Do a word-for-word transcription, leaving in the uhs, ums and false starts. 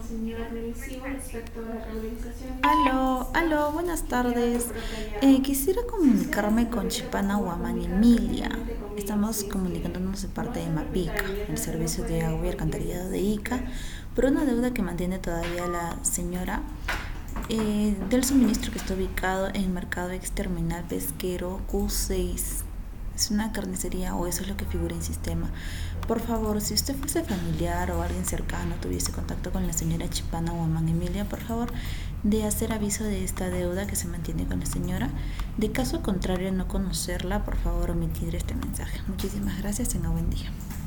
Aló, aló, buenas tardes. Eh, quisiera comunicarme con Chipana Huamán Emilia. Estamos comunicándonos de parte de MAPICA, el servicio de agua y alcantarillado de Ica, por una deuda que mantiene todavía la señora eh, del suministro que está ubicado en Mercado Exterminal Pesquero Q seis. Es una carnicería o eso es lo que figura en sistema. Por favor, si usted fuese familiar o alguien cercano tuviese contacto con la señora Chipana Huamán Emilia, por favor, de hacer aviso de esta deuda que se mantiene con la señora. De caso contrario, no conocerla, por favor, omitir este mensaje. Muchísimas gracias, tenga buen día.